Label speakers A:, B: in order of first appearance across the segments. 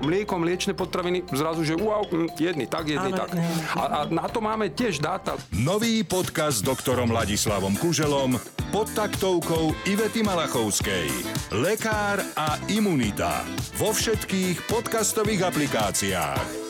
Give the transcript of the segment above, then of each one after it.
A: mlieko, mliečne potraviny, zrazu, že wow, jedný tak. A na to máme tiež dáta.
B: Nový podcast s doktorom Ladislavom Kuželom pod taktovkou Ivety Malachovskej. Lekár a imunita. Vo všetkých podcastových aplikáciách.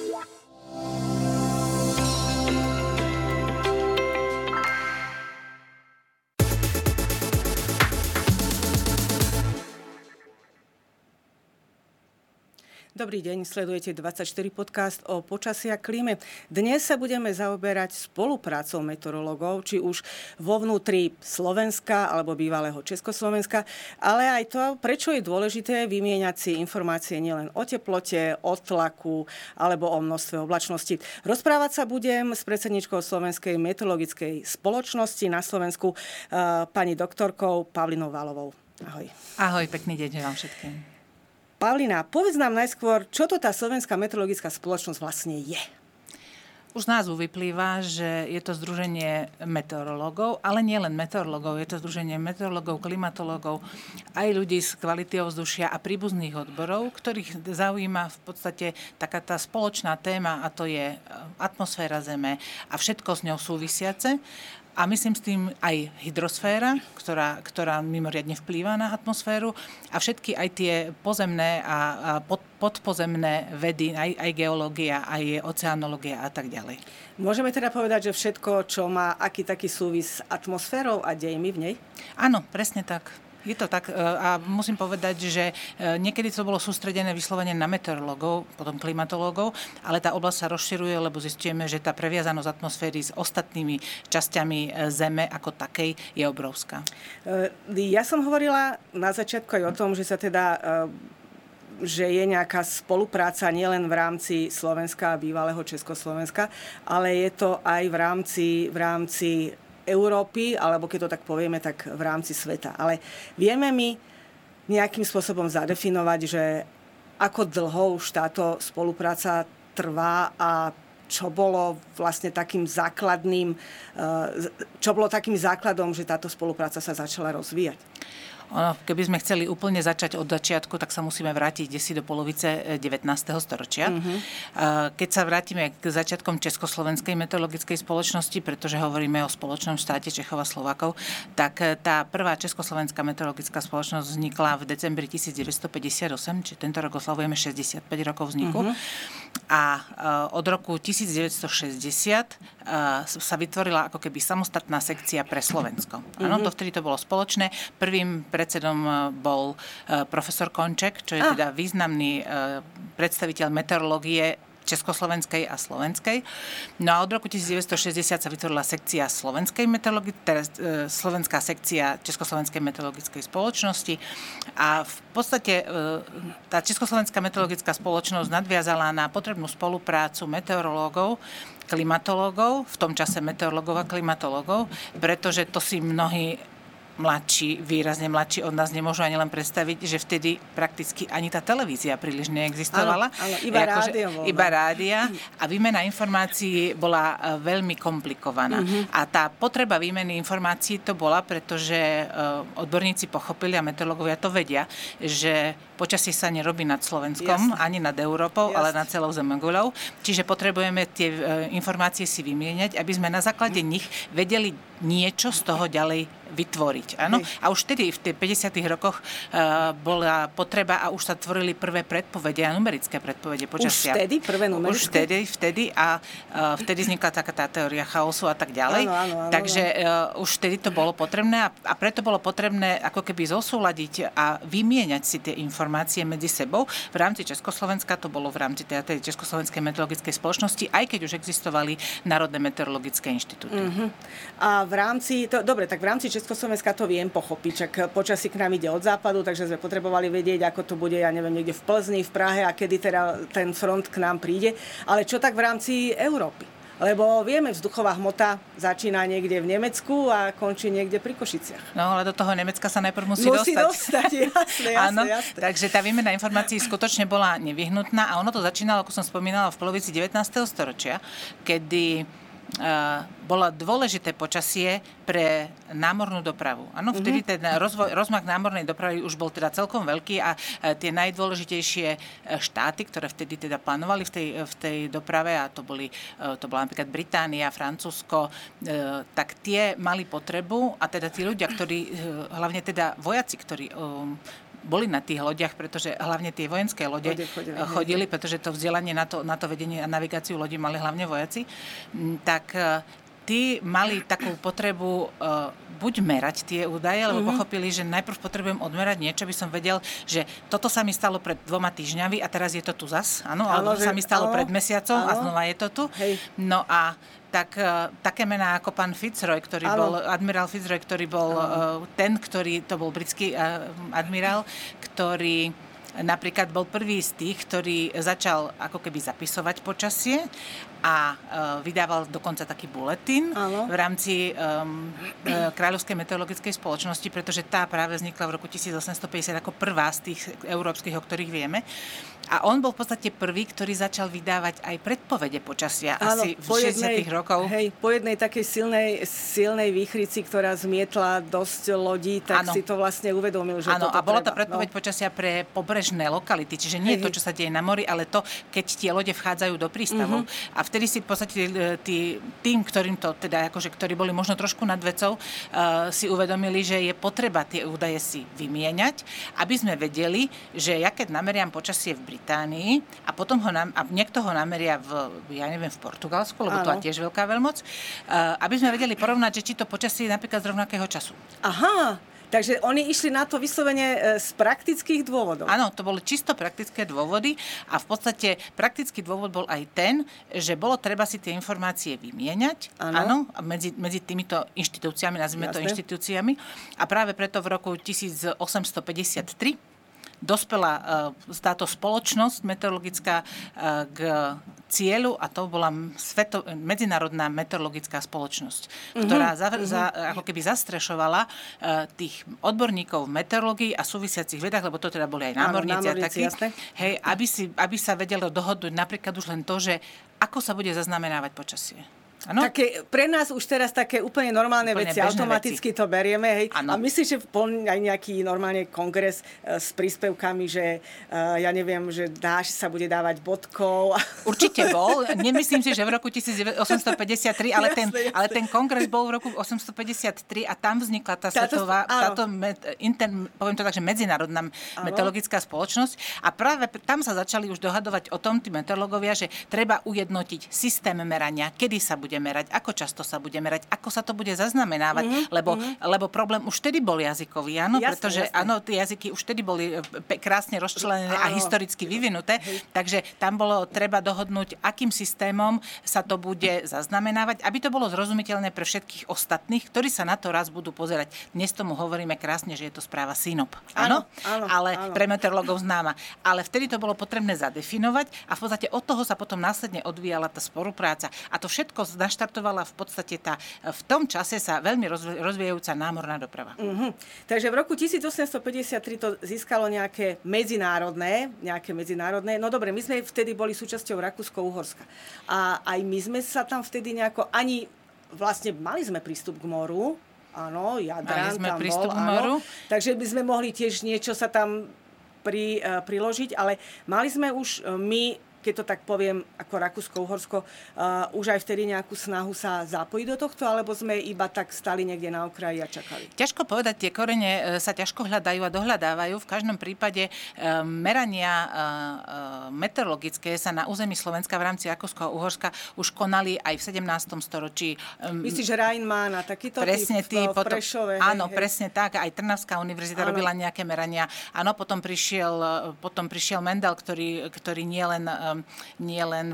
C: Dobrý deň, sledujete 24 podcast o počasí a klíme. Dnes sa budeme zaoberať spoluprácou meteorológov, či už vo vnútri Slovenska alebo bývalého Československa, ale aj to, prečo je dôležité vymieňať si informácie nielen o teplote, o tlaku alebo o množstve oblačnosti. Rozprávať sa budem s predsedničkou Slovenskej meteorologickej spoločnosti na Slovensku, pani doktorkou Pavlinou Valovou. Ahoj.
D: Ahoj, pekný deň vám všetkým.
C: Pavlina, povedz nám najskôr, čo to tá Slovenská meteorologická spoločnosť vlastne je?
D: Už z názvu vyplýva, že je to združenie meteorológov, ale nie len meteorológov, je to združenie meteorológov, klimatológov, aj ľudí z kvality ovzdušia a príbuzných odborov, ktorých zaujíma v podstate taká tá spoločná téma, a to je atmosféra Zeme a všetko s ňou súvisiace. A myslím s tým aj hydrosféra, ktorá mimoriadne vplýva na atmosféru a všetky aj tie pozemné a podpozemné vedy, aj geológia, aj oceanológia a tak ďalej.
C: Môžeme teda povedať, že všetko, čo má aký taký súvis s atmosférou a dejmi v nej?
D: Áno, presne tak. Je to tak a musím povedať, že niekedy to bolo sústredené vyslovene na meteorológov, potom klimatológov, ale tá oblasť sa rozširuje, lebo zistujeme, že tá previazanosť atmosféry s ostatnými časťami Zeme ako takej je obrovská.
C: Ja som hovorila na začiatku aj o tom, že sa teda že je nejaká spolupráca nielen v rámci Slovenska a bývalého Československa, ale je to aj v rámci Európy, alebo keď to tak povieme, tak v rámci sveta. Ale vieme my nejakým spôsobom zadefinovať, že ako dlho už táto spolupráca trvá a čo bolo vlastne takým základným, čo bolo takým základom, že táto spolupráca sa začala rozvíjať?
D: Keby sme chceli úplne začať od začiatku, tak sa musíme vrátiť desi do polovice 19. storočia. Keď sa vrátime k začiatkom Československej meteorologickej spoločnosti, pretože hovoríme o spoločnom štáte Čechov a Slovákov, tak tá prvá Československá meteorologická spoločnosť vznikla v decembri 1958, čiže tento rok oslavujeme 65 rokov vzniku. A od roku 1960 sa vytvorila ako keby samostatná sekcia pre Slovensko. Áno, dovtedy to bolo spoločné. Prvým predsedom bol profesor Konček, čo je teda významný predstaviteľ meteorológie československej a slovenskej. No a od roku 1960 sa vytvorila sekcia slovenskej teda slovenská sekcia Československej meteorologickej spoločnosti a v podstate tá Československá meteorologická spoločnosť nadviazala na potrebnú spoluprácu meteorológov, klimatológov, v tom čase meteorológov a klimatológov, pretože to si mnohí výrazne mladší od nás nemôžu ani len predstaviť, že vtedy prakticky ani tá televízia príliš neexistovala.
C: Áno, iba rádia
D: a výmena informácií bola veľmi komplikovaná. A tá potreba výmeny informácií to bola, pretože odborníci pochopili a meteorológovia to vedia, že počasie sa nerobí nad Slovenskom, ani nad Európou, ale nad celou zemeguľou. Čiže potrebujeme tie informácie si vymieňať, aby sme na základe nich vedeli niečo z toho ďalej vytvoriť. Áno? A už vtedy, v tých 50. rokoch bola potreba a už sa tvorili prvé predpovede a numerické predpovede počasia.
C: Už vtedy? Prvé numerické?
D: Už vtedy a vtedy vznikla taká tá teória chaosu a tak ďalej.
C: Áno.
D: Takže už vtedy to bolo potrebné a preto bolo potrebné ako keby zosúladiť a vymieňať si tie informácie medzi sebou. V rámci Československa to bolo v rámci tej Československej meteorologickej spoločnosti, aj keď už existovali národné meteorologické inštitúty.
C: A v rámci Československa to viem pochopiť, čak počasí k nám ide od západu, takže sme potrebovali vedieť, ako to bude, ja neviem, niekde v Plzni, v Prahe a kedy teda ten front k nám príde. Ale čo tak v rámci Európy? Lebo vieme, vzduchová hmota začína niekde v Nemecku a končí niekde pri Košiciach.
D: No, ale do toho Nemecka sa najprv musí dostať.
C: Jasné.
D: Áno, takže tá výmena informácií skutočne bola nevyhnutná a ono to začínalo, ako som spomínala, v polovici 19. storočia, kedy bolo dôležité počasie pre námornú dopravu. Áno, vtedy ten rozmach námornej dopravy už bol teda celkom veľký a tie najdôležitejšie štáty, ktoré vtedy teda plánovali v tej doprave, a to bola napríklad Británia, Francúzsko, tak tie mali potrebu, a teda tí ľudia, ktorí, hlavne teda vojaci, ktorí boli na tých lodiach, pretože hlavne tie vojenské lode chodili, pretože to vzdelanie na to vedenie a navigáciu lodí mali hlavne vojaci, tak tí mali takú potrebu buď merať tie údaje, lebo pochopili, že najprv potrebujem odmerať niečo, by som vedel, že toto sa mi stalo pred 2 týždňami a teraz je to tu zas, áno, alebo sa mi stalo pred mesiacom a znova je to tu. Hej. No a tak také mená ako pán Fitzroy, ktorý bol, admirál Fitzroy, ktorý bol to bol britský admirál, ktorý napríklad bol prvý z tých, ktorý začal ako keby zapisovať počasie a vydával dokonca taký buletín v rámci Kráľovskej meteorologickej spoločnosti, pretože tá práve vznikla v roku 1850 ako prvá z tých európskych, o ktorých vieme. A on bol v podstate prvý, ktorý začal vydávať aj predpovede počasia asi v 60. rokov.
C: Hej, po jednej takej silnej výchrici, ktorá zmietla dosť lodí, tak si to vlastne uvedomil, že toto treba.
D: A bola to predpoveď počasia pre pobrežné lokality, čiže nie to, čo sa deje na mori, ale to, keď tie lode vchádzajú do prístavov. A vtedy si v podstate tým, ktorým to teda, akože, ktorí boli možno trošku nad vecou, si uvedomili, že je potreba tie údaje si vymieňať, aby sme vedeli, že ja keď nameriam počasie v Británii a potom niekto ho nameria v Portugalsku, lebo to je tiež veľká veľmoc, aby sme vedeli porovnať, že či to počasie je napríklad z rovnakého času.
C: Aha. Takže oni išli na to vyslovene z praktických dôvodov.
D: Áno, to boli čisto praktické dôvody a v podstate praktický dôvod bol aj ten, že bolo treba si tie informácie vymieňať, áno, medzi týmito inštitúciami, nazvime to inštitúciami. A práve preto v roku 1853 dospela táto spoločnosť meteorologická k cieľu, a to bola medzinárodná meteorologická spoločnosť, ktorá ako keby zastrešovala tých odborníkov v meteorológii a súvisiacich vedách, lebo to teda boli aj námorníci a takí, hej, aby sa vedelo dohodnúť napríklad už len to, že ako sa bude zaznamenávať počasie. Ano?
C: Také, pre nás už teraz také úplne normálne veci, automaticky to berieme, hej. A myslíš, že aj nejaký normálne kongres s príspevkami, že ja neviem, že dáš sa bude dávať bodkou.
D: Určite bol. Nemyslím si, že v roku 1853, ale ten kongres bol v roku 1853 a tam vznikla tá svetová, poviem to tak, že medzinárodná meteorologická spoločnosť, a práve tam sa začali už dohadovať o tom tí meteorológovia, že treba ujednotiť systém merania, kedy sa bude merať, ako často sa bude merať, ako sa to bude zaznamenávať, lebo problém už vtedy bol jazykový, áno, pretože áno, tie jazyky už vtedy boli krásne rozčlenené a historicky vyvinuté, takže tam bolo treba dohodnúť, akým systémom sa to bude zaznamenávať, aby to bolo zrozumiteľné pre všetkých ostatných, ktorí sa na to raz budú pozerať. Dnes tomu hovoríme krásne, že je to správa SYNOP, áno, ale pre meteorológov známa. Ale vtedy to bolo potrebné zadefinovať a v podstate od toho sa potom následne odvíjala tá spolupráca. A to všetko naštartovala v podstate v tom čase sa veľmi rozvíjajúca námorná doprava.
C: Takže v roku 1853 to získalo nejaké medzinárodné, no dobre, my sme vtedy boli súčasťou Rakúsko-Uhorska. A aj my sme sa tam vtedy vlastne mali sme prístup k moru, áno, Jadran tam bol, áno. Takže by sme mohli tiež niečo sa tam priložiť, ale mali sme už keď to tak poviem, ako Rakúsko-Uhorsko, už aj vtedy nejakú snahu sa zapojiť do tohto, alebo sme iba tak stali niekde na okraji a čakali?
D: Ťažko povedať, tie korene sa ťažko hľadajú a dohľadávajú. V každom prípade merania meteorologické sa na území Slovenska v rámci Rakúsko-Uhorska už konali aj v 17. storočí.
C: Myslíš, že Rajnman a takýto typ v Prešove?
D: Áno, presne tak. Aj Trnavská univerzita robila nejaké merania. Áno, potom prišiel Mendel, ktorý nielen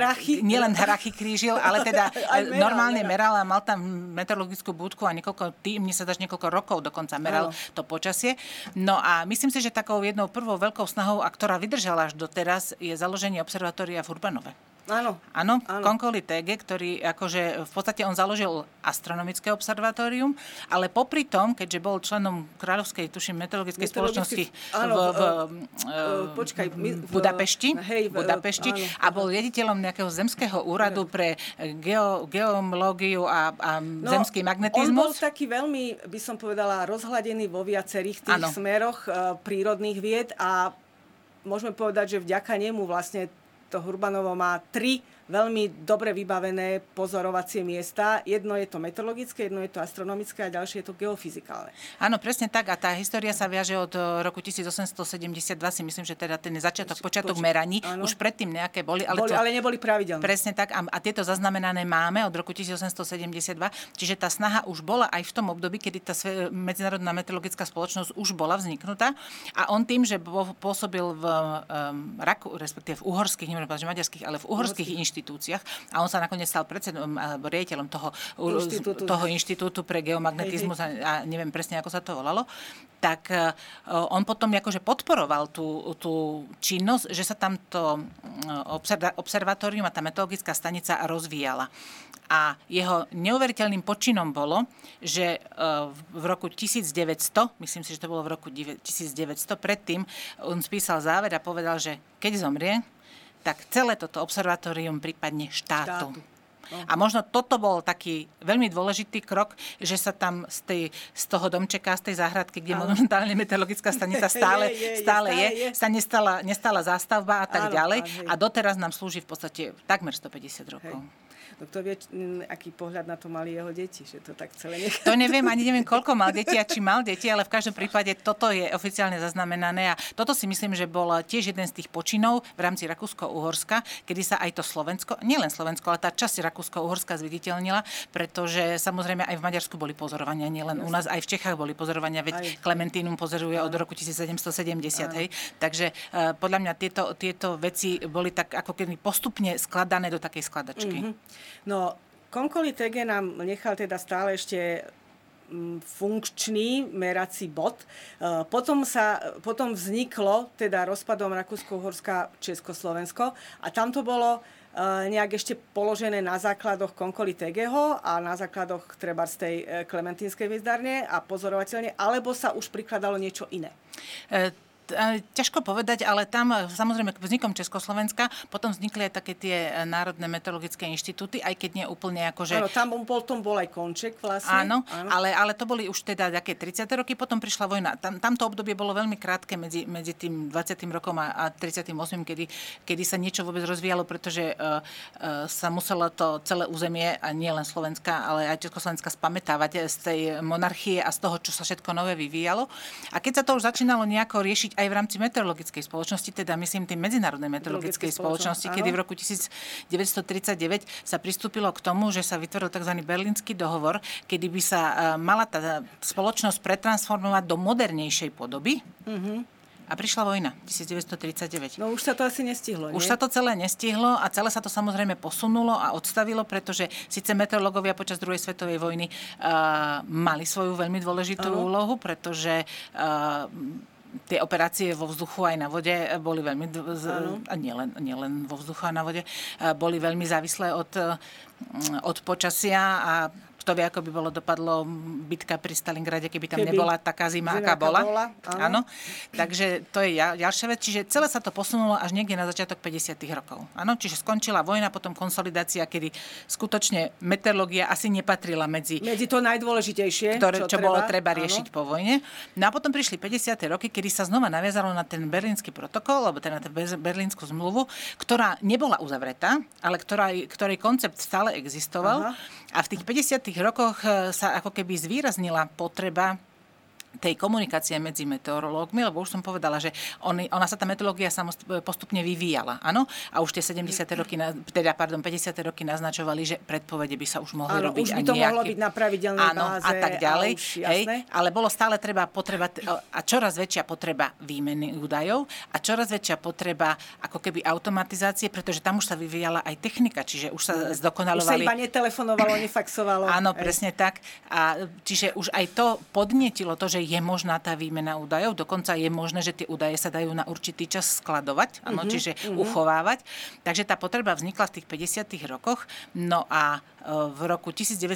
D: hrachy krížil, ale teda normálne meral a mal tam meteorologickú budku a mne sa dáš niekoľko rokov dokonca meral to počasie. No a myslím si, že takou jednou prvou veľkou snahou, a ktorá vydržala až doteraz, je založenie observatória v Urbanove.
C: Áno.
D: Áno, Concoli Tege, ktorý akože v podstate on založil astronomické observatórium, ale popri tom, keďže bol členom kráľovskej, tuším, meteorologickej spoločnosti v Budapešti, a bol riaditeľom nejakého zemského úradu pre geológiu a zemský magnetizmus.
C: On bol taký veľmi, by som povedala, rozhladený vo viacerých tých smeroch prírodných vied a môžeme povedať, že vďaka nemu vlastne to Hurbanovo má 3 veľmi dobre vybavené pozorovacie miesta. Jedno je to meteorologické, jedno je to astronomické a ďalšie je to geofyzikálne.
D: Áno, presne tak. A tá história sa viaže od roku 1872, si myslím, že teda ten počiatok meraní. Už predtým nejaké boli.
C: Ale neboli pravidelné.
D: Presne tak. A tieto zaznamenané máme od roku 1872. Čiže tá snaha už bola aj v tom období, kedy tá Medzinárodná meteorologická spoločnosť už bola vzniknutá. A on tým, že pôsobil v respektíve v uhorských, neviem povedať, že maďarských, ale v uhorských inštitúciách a on sa nakoniec stal predsedom alebo riaditeľom toho inštitútu pre geomagnetizmus a neviem presne, ako sa to volalo, tak on potom akože podporoval tú činnosť, že sa tamto observatórium a tá meteorologická stanica rozvíjala. A jeho neuveriteľným počinom bolo, že v roku 1900, myslím si, že to bolo v roku 1900, predtým on spísal záver a povedal, že keď zomrie, tak celé toto observatórium prípadne štátu. A možno toto bol taký veľmi dôležitý krok, že sa tam z toho domčeka, z tej záhradky, kde momentálne meteorologická stanica stále je, sa nestala zástavba a tak ďalej. A doteraz nám slúži v podstate takmer 150 rokov.
C: No kto vie, aký pohľad na to mali jeho deti, že to tak celé nechá.
D: To neviem, ani neviem, koľko mal detí a či mal deti, ale v každom prípade toto je oficiálne zaznamenané a toto si myslím, že bol tiež jeden z tých počinov v rámci Rakúsko-Uhorska, kedy sa aj to Slovensko, nielen Slovensko, ale tá časť Rakúsko-Uhorska zviditeľnila, pretože samozrejme aj v Maďarsku boli pozorovania, nielen u nás, aj v Čechách boli pozorovania, veď Klementínum pozoruje od roku 1770, hej. Takže podľa mňa tieto veci boli tak ako keby postupne skladané do takej skladačky.
C: No, Concoli Tege nám nechal teda stále ešte funkčný merací bod. Potom vzniklo teda rozpadom Rakúsko-Uhorska Československo a tam to bolo nejak ešte položené na základoch Concoli Tegeho a na základoch treba z tej Klementínskej hviezdárne a pozorovateľne, alebo sa už prikladalo niečo iné?
D: Ťažko povedať, ale tam samozrejme vznikom Československa potom vznikli aj také tie národné meteorologické inštitúty, aj keď nie úplne akože...
C: Áno, tam bol aj Konček vlastne.
D: Áno. Ale to boli už teda také 30. roky, potom prišla vojna. Tamto obdobie bolo veľmi krátke medzi tým 20. rokom a 38. kedy sa niečo vôbec rozvíjalo, pretože sa muselo to celé územie, a nie len Slovenska, ale aj Československa spamätávať z tej monarchie a z toho, čo sa všetko nové vyvíjalo. A keď sa to už začínalo nejako riešiť aj v rámci meteorologickej spoločnosti, teda myslím tým medzinárodnej meteorologickej spoločnosti, kedy v roku 1939 sa pristúpilo k tomu, že sa vytvoril tzv. Berlínsky dohovor, kedy by sa mala tá spoločnosť pretransformovať do modernejšej podoby. A prišla vojna 1939.
C: No už sa to asi nestihlo, nie?
D: Už sa to celé nestihlo a celé sa to samozrejme posunulo a odstavilo, pretože síce meteorológovia počas druhej svetovej vojny mali svoju veľmi dôležitú úlohu, pretože tie operácie vo vzduchu aj na vode boli veľmi, a nielen vo vzduchu a na vode, boli veľmi závislé od počasia a kto vie, ako by dopadlo bitka pri Stalingrade, keby tam nebola taká zima, aká bola. Áno. Takže to je ďalšia vec. Čiže celé sa to posunulo až niekde na začiatok 50. rokov. Áno, čiže skončila vojna, potom konsolidácia, kedy skutočne meteorológia asi nepatrila medzi
C: to najdôležitejšie,
D: čo bolo treba riešiť po vojne. No a potom prišli 50. roky, kedy sa znova naviazalo na ten berlínsky protokol, alebo teda na berlínsku zmluvu, ktorá nebola uzavretá, ale ktorej koncept stále existoval. A v tých 50. rokoch sa ako keby zvýraznila potreba tej komunikácie medzi meteorológmi, lebo už som povedala, že ona sa tá meteorológia postupne vyvíjala, áno? A už tie 50. roky naznačovali, že predpovede by sa už mohli robiť.
C: Už by to mohlo byť na pravidelnej báze.
D: A tak ďalej. Ale bolo stále potreba a čoraz väčšia potreba výmeny údajov a čoraz väčšia potreba ako keby automatizácie, pretože tam už sa vyvíjala aj technika, čiže už sa zdokonalovali.
C: Už sa iba netelefonovalo, nefaxovalo.
D: Áno, presne tak. A čiže už aj to podnietilo to, že je možná tá výmena údajov, dokonca je možné, že tie údaje sa dajú na určitý čas skladovať, čiže uchovávať. Takže tá potreba vznikla v tých 50. rokoch, no a v roku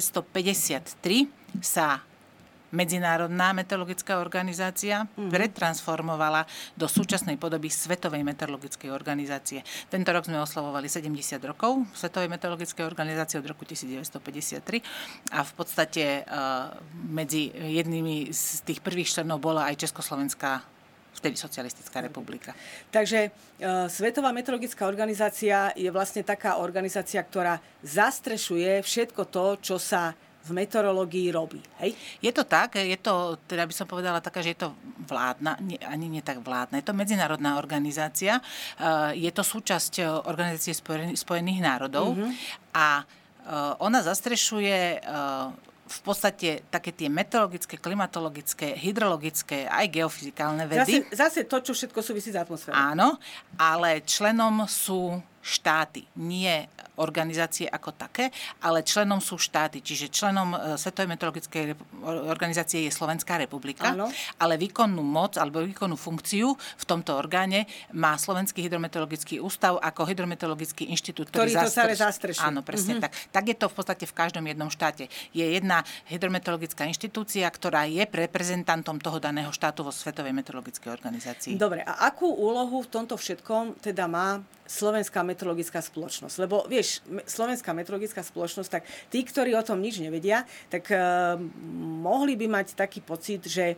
D: 1953 sa Medzinárodná meteorologická organizácia pretransformovala do súčasnej podoby Svetovej meteorologickej organizácie. Tento rok sme oslavovali 70 rokov Svetovej meteorologickej organizácie od roku 1953 a v podstate medzi jednými z tých prvých členov bola aj Československá, vtedy Socialistická republika.
C: Takže Svetová meteorologická organizácia je vlastne taká organizácia, ktorá zastrešuje všetko to, čo sa v meteorológii robí, hej?
D: Je to tak, teda by som povedala taká, že je to vládna, ani nie tak vládna, je to medzinárodná organizácia, je to súčasť Organizácie spojených národov a ona zastrešuje v podstate také tie meteorologické, klimatologické, hydrologické, aj geofyzikálne vedy.
C: Zase to, čo všetko súvisí s atmosférou.
D: Áno, ale členom sú štáty, nie organizácie ako také, ale členom sú štáty. Čiže členom Svetovej meteorologickej organizácie je Slovenská republika, áno. Ale výkonnú moc alebo výkonnú funkciu v tomto orgáne má Slovenský hydrometeorologický ústav ako hydrometeorologický inštitút, ktorý
C: to celé zastrešuje.
D: Áno, presne tak. Tak je to v podstate v každom jednom štáte. Je jedna hydrometeorologická inštitúcia, ktorá je reprezentantom toho daného štátu vo Svetovej meteorologickej organizácii.
C: Dobre, a akú úlohu v tomto všetkom teda má Slovenská meteorologická spoločnosť? Lebo vieš, Slovenská meteorologická spoločnosť, tak tí, ktorí o tom nič nevedia, tak mohli by mať taký pocit, že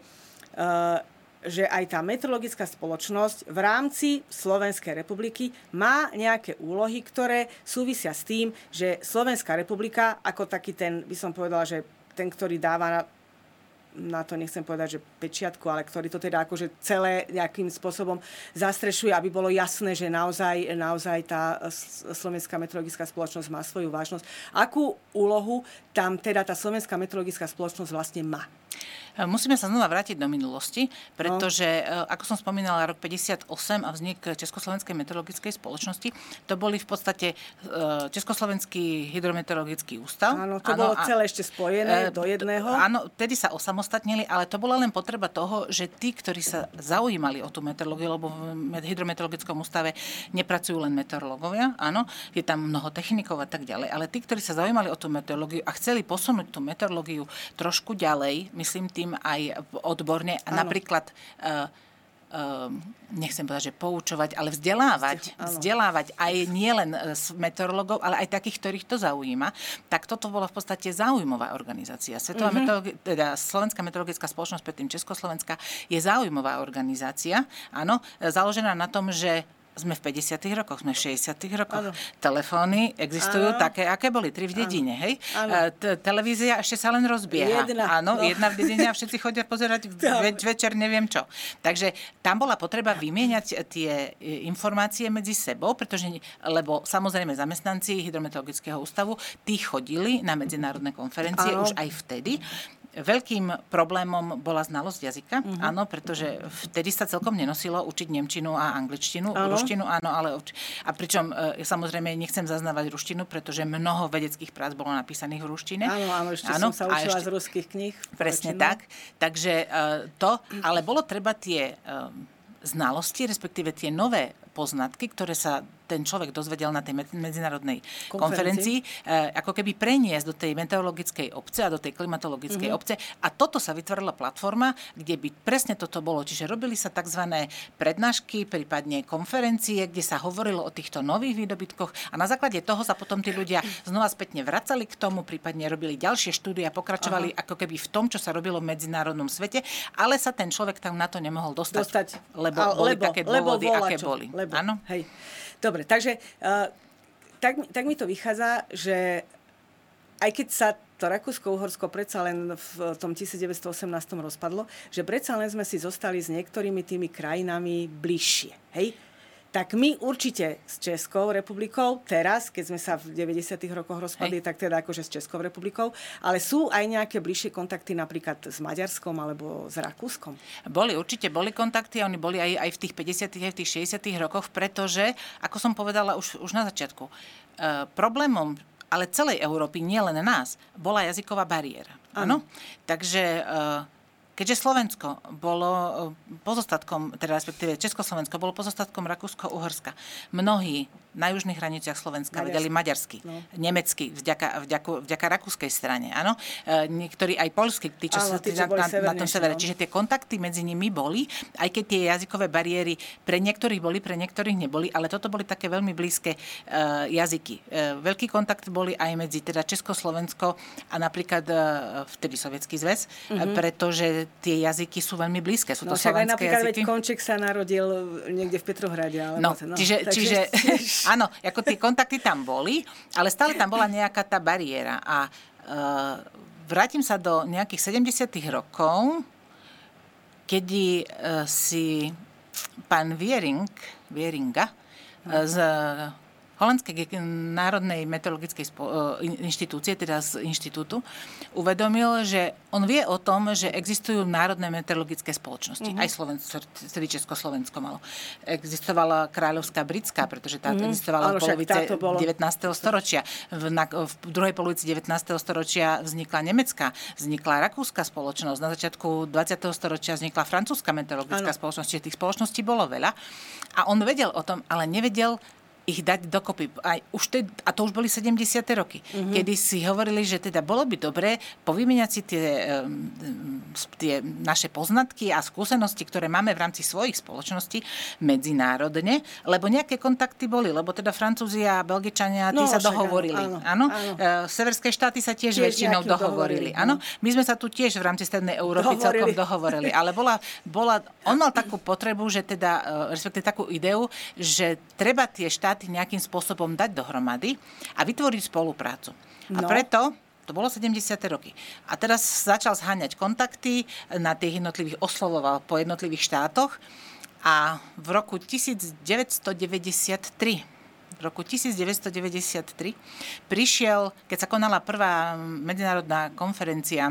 C: aj tá meteorologická spoločnosť v rámci Slovenskej republiky má nejaké úlohy, ktoré súvisia s tým, že Slovenská republika, ako taký ten, by som povedala, že ten, ktorý dáva na to nechcem povedať, že pečiatku, ale ktorý to teda akože celé nejakým spôsobom zastrešuje, aby bolo jasné, že naozaj tá Slovenská meteorologická spoločnosť má svoju vážnosť. Akú úlohu tam teda tá Slovenská meteorologická spoločnosť vlastne má?
D: Musíme sa znova vrátiť do minulosti, pretože, ako som spomínala, rok 58 a vznik Československej meteorologickej spoločnosti, to boli v podstate Československý hydrometeorologický ústav.
C: Áno, to bolo celé ešte spojené do jedného.
D: Áno, vtedy sa osamostatnili, ale to bola len potreba toho, že tí, ktorí sa zaujímali o tú meteorológiu, lebo v hydrometeorologickom ústave nepracujú len meteorológovia, áno, je tam mnoho technikov a tak ďalej, ale tí, ktorí sa zaujímali o tú meteorológiu a chceli posunúť tú meteorológiu trošku ďalej, myslím tým aj odborne a napríklad nechcem povedať, že poučovať, ale vzdelávať aj nielen meteorológov, ale aj takých, ktorých to zaujíma, tak toto bola v podstate záujmová organizácia. Teda Slovenská meteorologická spoločnosť, predtým Československá, je záujmová organizácia, áno, založená na tom, že sme v 50. rokoch, sme v 60. rokoch. Ano. Telefóny existujú také, aké boli, 3 v dedine, hej? Televízia ešte sa len rozbieha. Jedna v dedine a všetci chodia pozerať večer neviem čo. Takže tam bola potreba vymieňať tie informácie medzi sebou, lebo samozrejme zamestnanci Hydrometeorologického ústavu, tí chodili na medzinárodné konferencie už aj vtedy. Veľkým problémom bola znalosť jazyka, áno, pretože vtedy sa celkom nenosilo učiť nemčinu a angličtinu, ruštinu, áno, ale a pričom samozrejme nechcem zaznávať ruštinu, pretože mnoho vedeckých prác bolo napísaných v ruštine.
C: Áno, ešte som sa učila z ruských kníh.
D: Presne tak. Takže ale bolo treba tie znalosti, respektíve tie nové poznatky, ktoré sa ten človek dozvedel na tej medzinárodnej konferencii, ako keby preniesť do tej meteorologickej obce a do tej klimatologickej obce. A toto sa vytvorila platforma, kde by presne toto bolo. Čiže robili sa tzv. Prednášky, prípadne konferencie, kde sa hovorilo o týchto nových výdobytkoch a na základe toho sa potom tí ľudia znova spätne vracali k tomu, prípadne robili ďalšie štúdie a pokračovali ako keby v tom, čo sa robilo v medzinárodnom svete, ale sa ten človek tam na to nemohol dostať lebo boli také dôvody, aké boli. Áno?
C: Hej. Dobre, takže tak mi to vychádza, že aj keď sa to Rakúsko-Uhorsko predsa len v tom 1918 rozpadlo, že predsa len sme si zostali s niektorými tými krajinami bližšie. Hej? Tak my určite s Českou republikou, teraz, keď sme sa v 90. rokoch rozpadli, tak teda akože s Českou republikou, ale sú aj nejaké bližšie kontakty napríklad s Maďarskom alebo s Rakúskom?
D: Určite boli kontakty a oni boli aj v tých 50. aj v tých 60. rokoch, pretože, ako som povedala už na začiatku, problémom ale celej Európy, nie len nás, bola jazyková bariéra. Áno? Takže keďže Slovensko bolo pozostatkom, teda respektíve Československo bolo pozostatkom Rakúsko-Uhorska, mnohí na južných hraniciach Slovenska vedeli maďarsky, nemecky, vďaka rakúskej strane, áno. Niektorí aj poľsky, tí, čo sa na tom severe. Čiže tie kontakty medzi nimi boli, aj keď tie jazykové bariéry pre niektorých boli, pre niektorých neboli, ale toto boli také veľmi blízke jazyky. Veľký kontakt boli aj medzi teda Československo a napríklad vtedy Sovietsky zväz, pretože tie jazyky sú veľmi blízke. Sú to slovenské jazyky.
C: Napríklad Konček sa narodil niekde v Petrohrade.
D: Čiže áno, ako tie kontakty tam boli, ale stále tam bola nejaká tá bariéra. A vrátim sa do nejakých 70. rokov, kedy si pán Vieringa z Holandskej národnej meteorologickej inštitúcie, teda z inštitútu, uvedomil, že on vie o tom, že existujú národné meteorologické spoločnosti. Aj vtedy Československo malo. Existovala kráľovská britská, pretože táto existovala v polovice 19. storočia. V druhej polovici 19. storočia vznikla nemecká, vznikla rakúska spoločnosť. Na začiatku 20. storočia vznikla francúzska meteorologická spoločnosť. Čiže tých spoločností bolo veľa. A on vedel o tom, ale nevedel ich dať dokopy. A to už boli 70. roky, kedy si hovorili, že teda bolo by dobré povymieňať si tie naše poznatky a skúsenosti, ktoré máme v rámci svojich spoločností medzinárodne, lebo nejaké kontakty boli, lebo teda Francúzi a Belgičania, tí sa dohovorili. Áno. Severské štáty sa tiež väčšinou dohovorili. Áno. My sme sa tu tiež v rámci Strednej Európy celkom dohovorili. Ale on mal takú potrebu, že teda, respektíve takú ideu, že treba tie štáty nejakým spôsobom dať dohromady a vytvoriť spoluprácu. A preto to bolo 70. roky. A teraz začal zháňať kontakty, na tých jednotlivých oslovoval po jednotlivých štátoch a v roku 1993 prišiel, keď sa konala prvá medzinárodná konferencia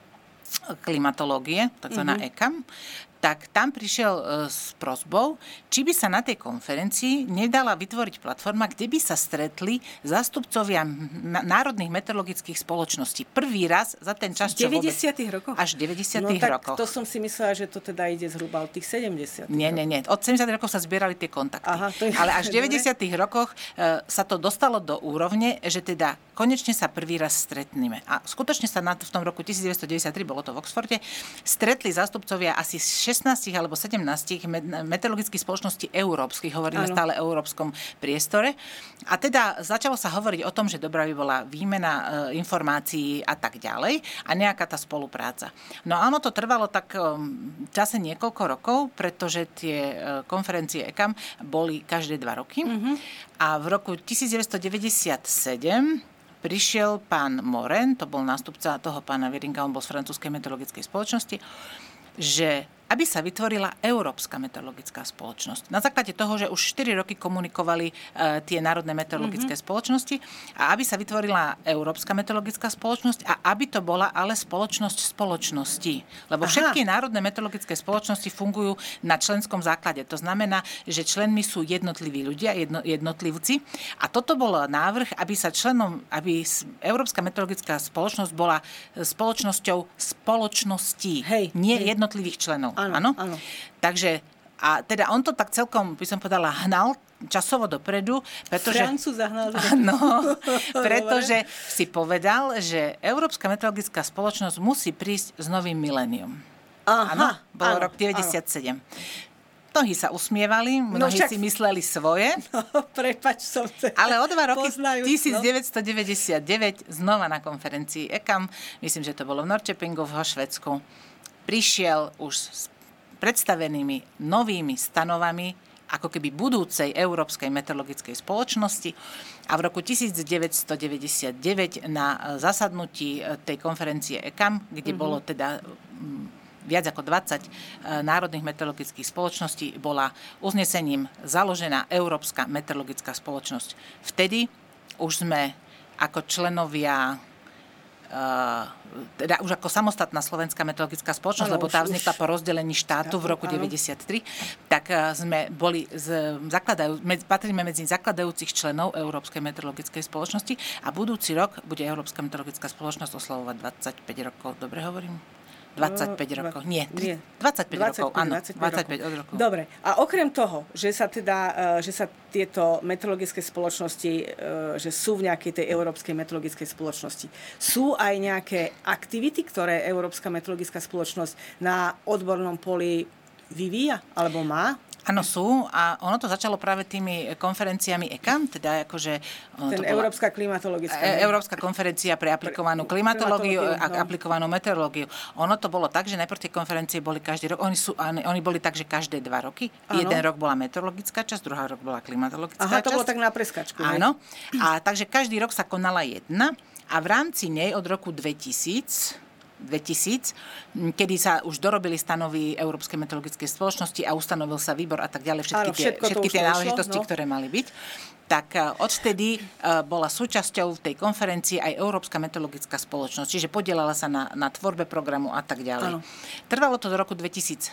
D: klimatológie, takzvaná ECAM, tak tam prišiel s prosbou, či by sa na tej konferencii nedala vytvoriť platforma, kde by sa stretli zástupcovia národných meteorologických spoločností. Prvý raz za ten čas, čo vôbec... V 90. rokoch? Až v 90. rokoch.
C: To som si myslela, že to teda ide zhruba od tých 70.
D: Nie. Od 70. rokov sa zbierali tie kontakty. Ale až v 90. rokoch sa to dostalo do úrovne, že teda konečne sa prvý raz stretneme. A skutočne sa v tom roku 1993, bolo to v Oxforde, stretli zástupcovia asi 16 alebo 17 meteorologických spoločností európskych, hovoríme stále o európskom priestore. A teda začalo sa hovoriť o tom, že dobrá by bola výmena informácií a tak ďalej a nejaká tá spolupráca. No áno, to trvalo tak v čase niekoľko rokov, pretože tie konferencie ECAM boli každé 2 roky. A v roku 1997 prišiel pán Moren, to bol nástupca toho pána Vieringa, on bol z francúzskej meteorologickej spoločnosti, že aby sa vytvorila Európska meteorologická spoločnosť. Na základe toho, že už 4 roky komunikovali tie národné meteorologické spoločnosti a aby sa vytvorila Európska meteorologická spoločnosť a aby to bola ale spoločnosť spoločností. Lebo všetky národné meteorologické spoločnosti fungujú na členskom základe. To znamená, že členmi sú jednotliví ľudia, jednotlivci. A toto bol návrh, aby Európska meteorologická spoločnosť bola spoločnosťou spoločností, nie jednotlivých členov. Áno. Takže a teda on to tak celkom, by som povedala, hnal časovo dopredu, pretože...
C: Francúz zahnal.
D: Áno, pretože si povedal, že Európska meteorologická spoločnosť musí prísť s novým milénium. Áno, bol rok 97. Mnohí sa usmievali, mnohí si mysleli svoje.
C: Prepáč,
D: ale o 2 roky, 1999, znova na konferencii ECAM, myslím, že to bolo v Norrköpingu v Švédsku, prišiel už s predstavenými novými stanovami ako keby budúcej Európskej meteorologickej spoločnosti a v roku 1999 na zasadnutí tej konferencie ECAM, kde bolo teda viac ako 20 národných meteorologických spoločností, bola uznesením založená Európska meteorologická spoločnosť. Vtedy už sme ako členovia teda už ako samostatná slovenská meteorologická spoločnosť, lebo tá vznikla po rozdelení štátu v roku 1993, tak sme patríme medzi zakladajúcich členov Európskej meteorologickej spoločnosti a budúci rok bude Európska meteorologická spoločnosť oslavovať 25 rokov. Dobre hovorím? 25 rokov. Nie, 25 rokov, áno. 25 od roku.
C: Dobre. A okrem toho, že sa tieto meteorologické spoločnosti, že sú v nejakej tej Európskej meteorologickej spoločnosti, sú aj nejaké aktivity, ktoré Európska meteorologická spoločnosť na odbornom poli vyvíja alebo má?
D: Áno, sú. A ono to začalo práve tými konferenciami ECAM, teda akože...
C: Európska klimatologická.
D: Európska konferencia pre aplikovanú klimatológiu a aplikovanú meteorológiu. Ono to bolo tak, že najprv tie konferencie boli každý rok. Oni boli tak, že každé 2 roky. Áno. Jeden rok bola meteorologická časť, druhá rok bola klimatologická časť.
C: Aha, to bolo tak na preskačku.
D: Áno. A takže každý rok sa konala jedna a v rámci nej od roku 2000, kedy sa už dorobili stanovy Európskej meteorologickej spoločnosti a ustanovil sa výbor a tak ďalej, všetky tie náležitosti, ktoré mali byť, tak odvtedy bola súčasťou tej konferencie aj Európska meteorologická spoločnosť, čiže podielala sa na tvorbe programu a tak ďalej. Trvalo to do roku 2016,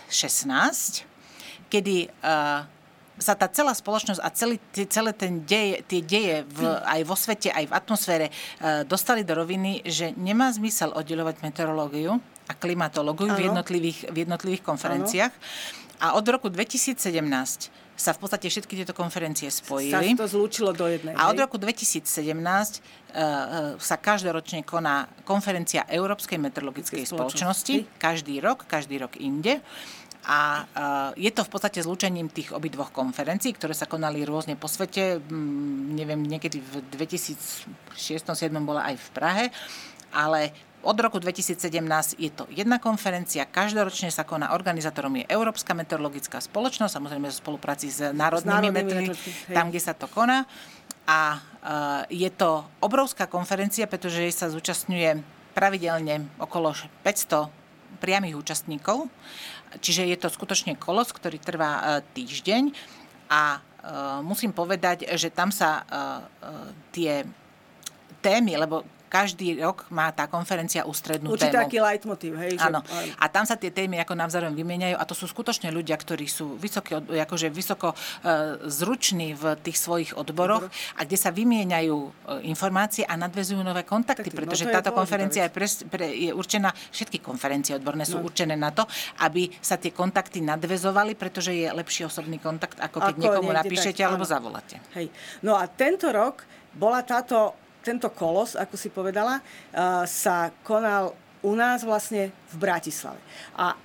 D: kedy sa tá celá spoločnosť a celé tie deje aj vo svete, aj v atmosfére dostali do roviny, že nemá zmysel oddeľovať meteorológiu a klimatológiu v jednotlivých konferenciách. A od roku 2017 sa v podstate všetky tieto konferencie spojili.
C: Sa to zlúčilo do jednej.
D: A od roku 2017 sa každoročne koná konferencia Európskej meteorologickej spoločnosti. Každý rok inde. A je to v podstate zlúčením tých obidvoch konferencií, ktoré sa konali rôzne po svete. Neviem, niekedy v 2006-2007 bola aj v Prahe, ale od roku 2017 je to jedna konferencia, každoročne sa koná, organizátorom je Európska meteorologická spoločnosť, samozrejme v spolupráci s národnými meteorologmi, tam, kde sa to koná. A je to obrovská konferencia, pretože jej sa zúčastňuje pravidelne okolo 500 priamych účastníkov. Čiže je to skutočne kolos, ktorý trvá týždeň a musím povedať, že tam sa tie témy, lebo každý rok má tá konferencia ústrednú tému.
C: Určite taký leitmotív, hej?
D: Áno. A tam sa tie témy ako navzájom vymieňajú a to sú skutočne ľudia, ktorí sú vysoko zruční v tých svojich odboroch a kde sa vymieňajú informácie a nadväzujú nové kontakty, pretože táto konferencia je určená, všetky konferencie odborné sú určené na to, aby sa tie kontakty nadväzovali, pretože je lepší osobný kontakt, ako keď niekomu napíšete alebo zavoláte.
C: Hej. No a tento rok bola tento kolos, ako si povedala, sa konal u nás vlastne v Bratislave. A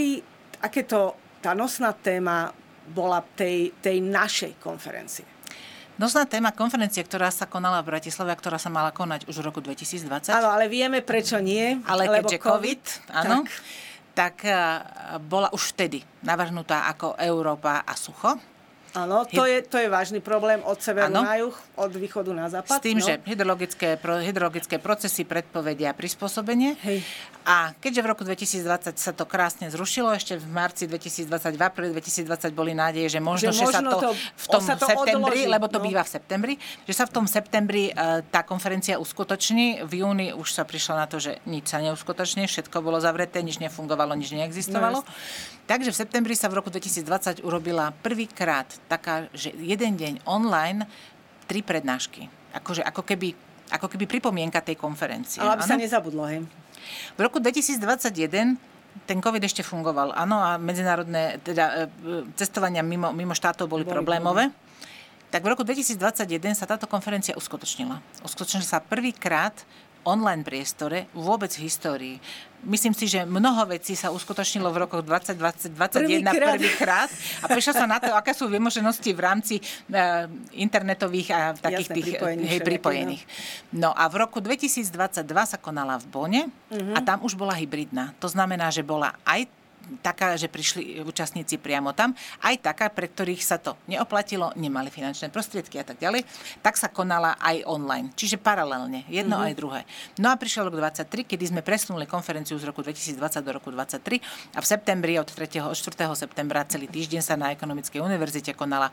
C: tá nosná téma bola tej našej konferencie?
D: Nosná téma konferencie, ktorá sa konala v Bratislave a ktorá sa mala konať už v roku 2020.
C: Áno, ale vieme, prečo nie.
D: Ale keďže COVID, áno, tak bola už vtedy navrhnutá ako Európa a sucho.
C: Áno, to je vážny problém od severu na juh, od východu na západ.
D: S tým, že hydrologické procesy predpovedia prispôsobenie.
C: Hej.
D: A keďže v roku 2020 sa to krásne zrušilo, ešte v marci 2020, v apríli 2020 boli nádeje, že možno sa to v tom septembri, lebo to býva v septembri, že sa v tom septembri tá konferencia uskutoční. V júni už sa prišlo na to, že nič sa neuskutoční, všetko bolo zavreté, nič nefungovalo, nič neexistovalo. Takže v septembri sa v roku 2020 urobila prvýkrát taká, že jeden deň online 3 prednášky. Ako keby pripomienka tej konferencie.
C: Ale aby sa nezabudlo, hej?
D: V roku 2021 ten COVID ešte fungoval, áno, a medzinárodné cestovania mimo štátov boli problémové. Tak v roku 2021 sa táto konferencia uskutočnila. Uskutočnila sa prvýkrát online priestore vôbec v histórii. Myslím si, že mnoho vecí sa uskutočnilo v rokoch 2020-2021 prvýkrát a prišlo sa na to, aké sú vymoženosti v rámci internetových a takých tých pripojených. No a v roku 2022 sa konala v Bonne a tam už bola hybridná. To znamená, že bola aj taká, že prišli účastníci priamo tam, aj taká, pre ktorých sa to neoplatilo, nemali finančné prostriedky a tak ďalej, tak sa konala aj online. Čiže paralelne, jedno aj druhé. No a prišiel rok 2023, kedy sme presunuli konferenciu z roku 2020 do roku 2023 a v septembri od 3. od 4. septembra celý týždeň sa na Ekonomickej univerzite konala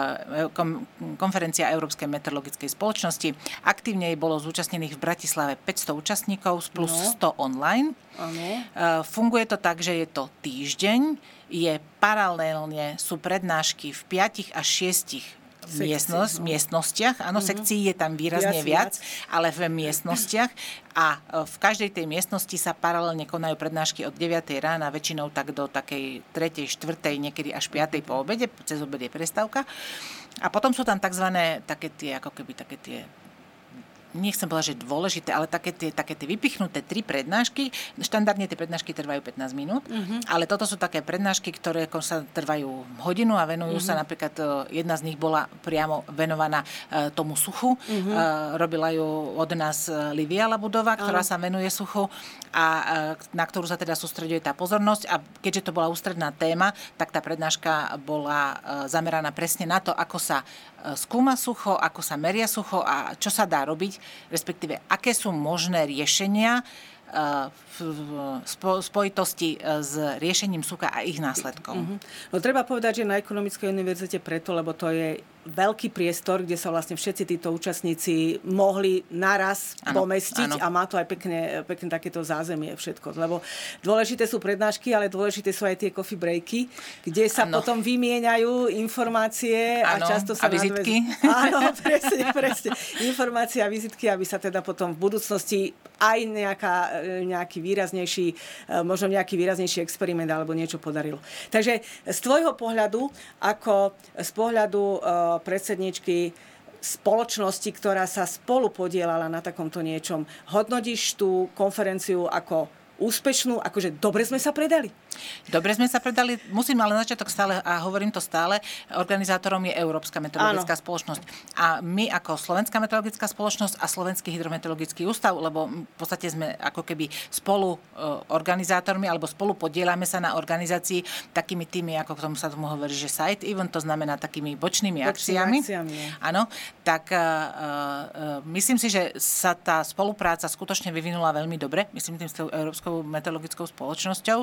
D: konferencia Európskej meteorologickej spoločnosti. Aktívne bolo zúčastnených v Bratislave 500 účastníkov plus 100 online. Funguje to tak, že je to týždeň, paralelne sú prednášky v 5 až 6 miestnostiach. Áno, sekcií je tam výrazne viac, ale v miestnostiach. A v každej tej miestnosti sa paralelne konajú prednášky od 9 rána, väčšinou tak do takej 3., 4., niekedy až 5. po obede, cez obed je prestávka. A potom sú tam takzvané také tie nechcem povedať, že dôležité, ale také tie vypichnuté 3 prednášky. Štandardne tie prednášky trvajú 15 minút, ale toto sú také prednášky, ktoré sa trvajú hodinu a venujú sa, napríklad jedna z nich bola priamo venovaná tomu suchu. Robila ju od nás Livia Labudová, ktorá sa venuje suchu a na ktorú sa teda sústreďuje tá pozornosť. A keďže to bola ústredná téma, tak tá prednáška bola zameraná presne na to, ako sa skúma sucho, ako sa meria sucho a čo sa dá robiť, respektíve aké sú možné riešenia v spojitosti s riešením sucha a ich následkov.
C: No treba povedať, že na Ekonomickej univerzite preto, lebo to je veľký priestor, kde sa vlastne všetci títo účastníci mohli naraz pomestiť a má to aj pekne takéto zázemie všetko. Lebo dôležité sú prednášky, ale dôležité sú aj tie coffee breaky, kde sa potom vymieňajú informácie a často sa
D: vizitky.
C: Áno, presne. Informácie a vizitky, aby sa teda potom v budúcnosti aj nejaký výraznejší, možno nejaký výraznejší experiment alebo niečo podarilo. Takže z tvojho pohľadu, ako z pohľadu predsedničky spoločnosti, ktorá sa spolu podielala na takomto niečom, hodnotíš tú konferenciu ako úspešnú, akože dobre sme sa predali?
D: Dobre sme sa predali, musím ale na začiatok stále, a hovorím to stále, organizátorom je Európska meteorologická spoločnosť. A my ako Slovenská meteorologická spoločnosť a Slovenský hydrometeorologický ústav, lebo v podstate sme ako keby spolu organizátormi, alebo spolu podielame sa na organizácii takými tými, ako k tomu sa tomu hovorí, že side event, to znamená takými bočnými akciami. Áno, tak myslím si, že sa tá spolupráca skutočne vyvinula veľmi dobre, myslím tým s tou Európskou meteorologickou spoločnosťou.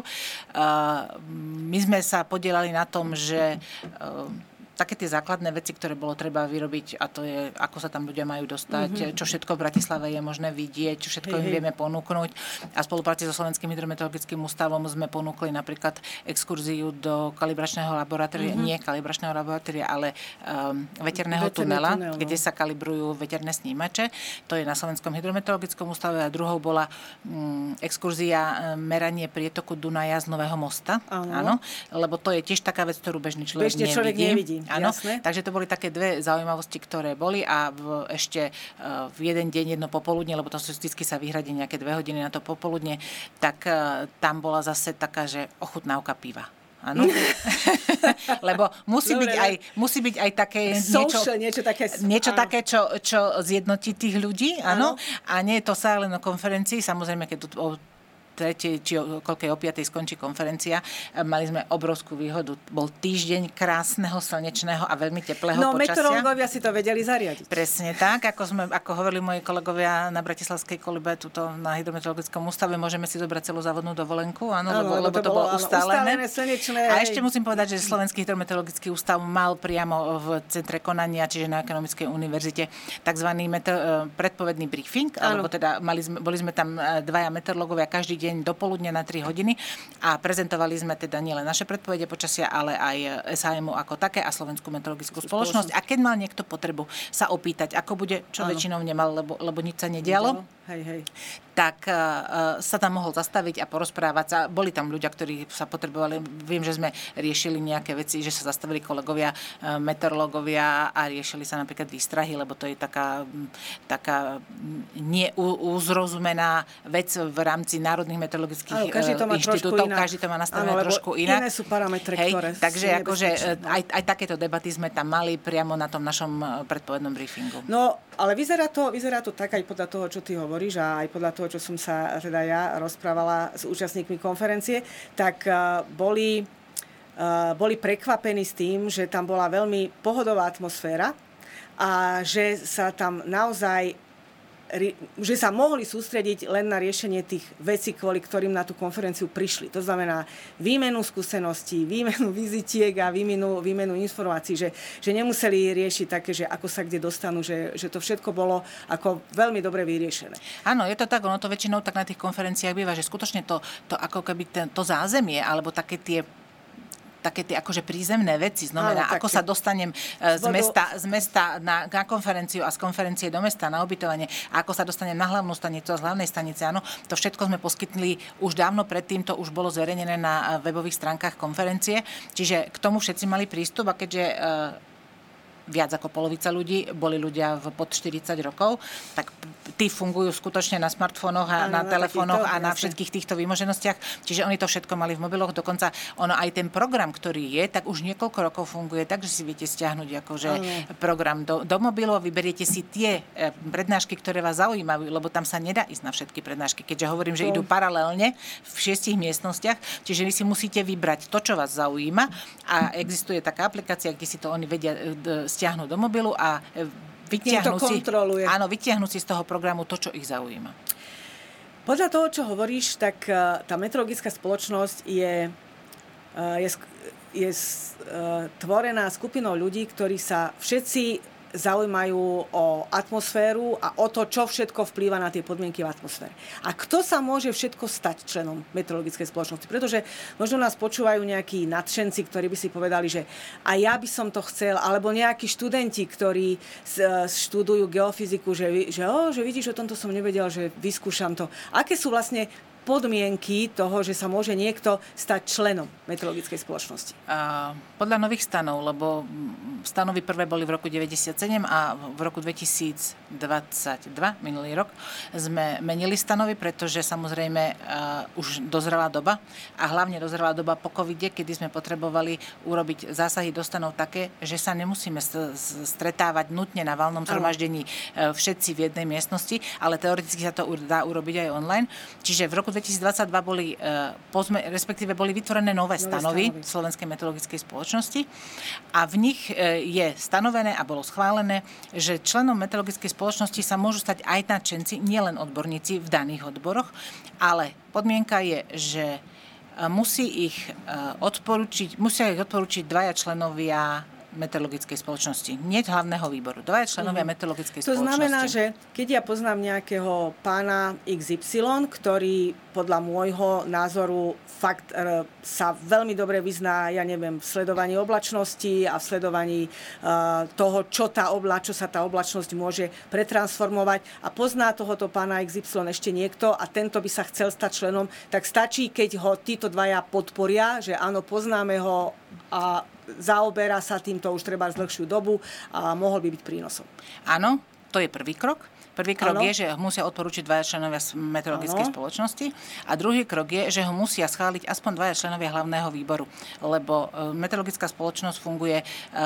D: My sme sa podielali na tom, že také tie základné veci, ktoré bolo treba vyrobiť, a to je, ako sa tam ľudia majú dostať, čo všetko v Bratislave je možné vidieť, čo všetko im vieme ponúknuť. A v spolupráci so Slovenským hydrometeorologickým ústavom sme ponúkli napríklad exkurziu do kalibračného laboratória, nie kalibračného laboratória, ale veterného tunela, kde sa kalibrujú veterné snímače. To je na Slovenskom hydrometeorologickom ústave a druhou bola exkurzia meranie prietoku Dunaja z Nového Mosta. Áno. Lebo to je tiež taká vec, ktorú bežný človek nevidí. Áno, takže to boli také dve zaujímavosti, ktoré boli a ešte v jeden deň, jedno popoludne, lebo to vždycky sa vyhradí nejaké 2 hodiny na to popoludne, tak tam bola zase taká, že ochutnávka piva. Áno. Lebo musí byť aj také niečo také, čo zjednotí tých ľudí, áno. A nie je to sa len o konferencii, samozrejme, keď tu o 3. či o 5. skončí konferencia. Mali sme obrovskú výhodu. Bol týždeň krásneho, slnečného a veľmi teplého počasia.
C: No, meteorológovia si to vedeli zariadiť.
D: Presne tak, ako hovorili moji kolegovia na Bratislavskej kolibe, tuto na hydrometeorologickom ústave, môžeme si zobrať celú závodnú dovolenku, lebo to bolo ustálené.
C: Slnečné.
D: A ešte musím povedať, že Slovenský hydrometeorologický ústav mal priamo v centre konania, čiže na Ekonomickej univerzite, takzvaný predpovedný briefing, alebo teda boli sme tam 2 meteorológovia každý deň dopoludne na 3 hodiny a prezentovali sme teda nielen naše predpovede počasia, ale aj SHM ako také a Slovenskú meteorologickú spoločnosť. A keď mal niekto potrebu sa opýtať, ako bude, čo väčšinou nemal, lebo nič sa nedialo, tak sa tam mohol zastaviť a porozprávať sa. Boli tam ľudia, ktorí sa potrebovali, viem, že sme riešili nejaké veci, že sa zastavili kolegovia, meteorológovia a riešili sa napríklad výstrahy, lebo to je taká neuzrozumená vec v rámci národných meteorologických inštitútov. Každý to má nastavené trošku inak.
C: Iné sú parametre, ktoré
D: takže akože aj takéto debaty sme tam mali priamo na tom našom predpovednom briefingu.
C: No, ale vyzerá to tak aj podľa toho, čo ty hovoríš a aj podľa toho, čo som sa teda ja rozprávala s účastníkmi konferencie, tak boli prekvapení s tým, že tam bola veľmi pohodová atmosféra a že sa tam naozaj že sa mohli sústrediť len na riešenie tých vecí, kvôli ktorým na tú konferenciu prišli. To znamená výmenu skúseností, výmenu vizitiek a výmenu informácií, že nemuseli riešiť také, že ako sa kde dostanú, že to všetko bolo ako veľmi dobre vyriešené.
D: Áno, je to tak, ono to väčšinou tak na tých konferenciách býva, že skutočne to ako keby to zázemie, alebo také tie také tie akože prízemné veci, znamená, ako sa dostanem z mesta na konferenciu a z konferencie do mesta na ubytovanie, a ako sa dostanem na hlavnú stanicu a z hlavnej stanice, áno, to všetko sme poskytli už dávno predtým, to už bolo zverejnené na webových stránkach konferencie, čiže k tomu všetci mali prístup, a keďže viac ako polovica ľudí boli ľudia pod 40 rokov, tak tí fungujú skutočne na smartfónoch a na telefónoch a na všetkých týchto výmoženostiach. Čiže oni to všetko mali v mobiloch. Dokonca ono aj ten program, ktorý je, tak už niekoľko rokov funguje tak, že si viete stiahnuť akože program do mobilu a vyberiete si tie prednášky, ktoré vás zaujímajú, lebo tam sa nedá ísť na všetky prednášky, keďže hovorím, že idú paralelne v 6 miestnostiach, čiže vy si musíte vybrať to, čo vás zaujíma, a existuje taká aplikácia, kde si to oni vedia stiahnuť do mobilu a vytiahnuť si z toho programu to, čo ich zaujíma.
C: Podľa toho, čo hovoríš, tak tá meteorologická spoločnosť je tvorená skupinou ľudí, ktorí sa všetci zaujímajú o atmosféru a o to, čo všetko vplýva na tie podmienky v atmosfére. A kto sa môže všetko stať členom meteorologickej spoločnosti? Pretože možno nás počúvajú nejakí nadšenci, ktorí by si povedali, že a ja by som to chcel, alebo nejakí študenti, ktorí študujú geofyziku, že vidíš, o tomto som nevedel, že vyskúšam to. Aké sú vlastne podmienky toho, že sa môže niekto stať členom meteorologickej spoločnosti?
D: Podľa nových stanov, lebo stanovy prvé boli v roku 1997 a v roku 2022, minulý rok, sme menili stanovy, pretože samozrejme už dozrela doba, a hlavne dozrela doba po covide, kedy sme potrebovali urobiť zásahy do stanov také, že sa nemusíme stretávať nutne na valnom zhromaždení všetci v jednej miestnosti, ale teoreticky sa to dá urobiť aj online. Čiže v roku 2022 boli vytvorené nové stanovy Slovenskej meteorologickej spoločnosti, a v nich je stanovené a bolo schválené, že členom meteorologickej spoločnosti sa môžu stať aj nadšenci, nielen odborníci v daných odboroch, ale podmienka je, že musia ich odporučiť dvaja členovia meteorologickej spoločnosti. Nie hlavného výboru. Dvaja členovia meteorologickej spoločnosti.
C: To znamená, že keď ja poznám nejakého pána XY, ktorý podľa môjho názoru fakt sa veľmi dobre vyzná, ja neviem, v sledovaní oblačnosti a v sledovaní toho, čo sa tá oblačnosť môže pretransformovať, a pozná tohoto pána XY ešte niekto a tento by sa chcel stať členom, tak stačí, keď ho títo dvaja podporia, že áno, poznáme ho a zaoberá sa týmto už treba dlhšiu dobu a mohol by byť prínosom.
D: Áno, to je prvý krok. Prvý krok je, že ho musia odporučiť dvaja členovia meteorologickej spoločnosti, a druhý krok je, že ho musia schváliť aspoň dvaja členovia hlavného výboru, lebo meteorologická spoločnosť funguje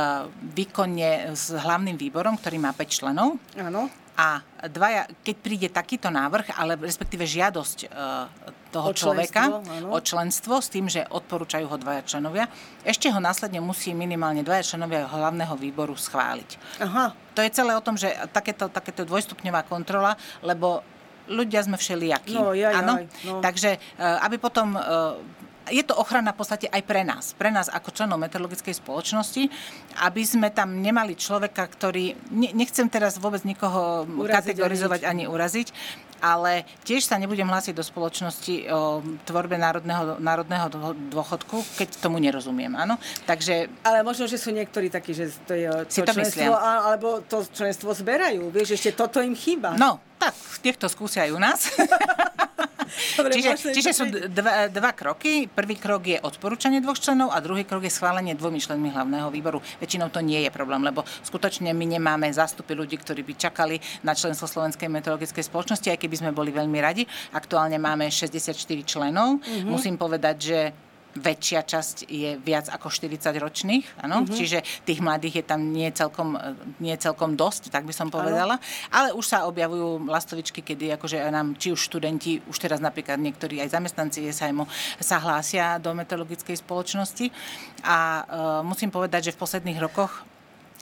D: výkonne s hlavným výborom, ktorý má 5 členov.
C: Áno.
D: A dvaja, keď príde takýto návrh, ale respektíve žiadosť toho človeka o členstvo s tým, že odporúčajú ho dvaja členovia, ešte ho následne musí minimálne dvaja členovia hlavného výboru schváliť.
C: Aha.
D: To je celé o tom, že takéto dvojstupňová kontrola, lebo ľudia sme všelijakí. Áno? Takže aby potom je to ochrana v podstate aj pre nás ako členov meteorologickej spoločnosti, aby sme tam nemali človeka, ktorý, nechcem teraz vôbec nikoho kategorizovať ani uraziť, ale tiež sa nebudem hlásiť do spoločnosti o tvorbe národného dôchodku, keď tomu nerozumiem, áno? Takže... Ale
C: možno, že sú niektorí takí, že to je to členstvo, alebo to členstvo zberajú. Vieš, ešte toto im chýba.
D: No, tak niekto skúsia aj u nás. Dobre, čiže sú dva kroky. Prvý krok je odporúčanie 2 členov a druhý krok je schválenie 2 členmi hlavného výboru. Väčšinou to nie je problém, lebo skutočne my nemáme zástupy ľudí, ktorí by čakali na členstvo Slovenskej meteorologickej spoločnosti, aj keby sme boli veľmi radi. Aktuálne máme 64 členov. Musím povedať, že väčšia časť je viac ako 40 ročných, áno? Čiže tých mladých je tam nie celkom dosť, tak by som povedala. Ale už sa objavujú lastovičky, kedy akože nám, či už študenti, už teraz napríklad niektorí aj zamestnanci SHM sa hlásia do meteorologickej spoločnosti. A musím povedať, že v posledných rokoch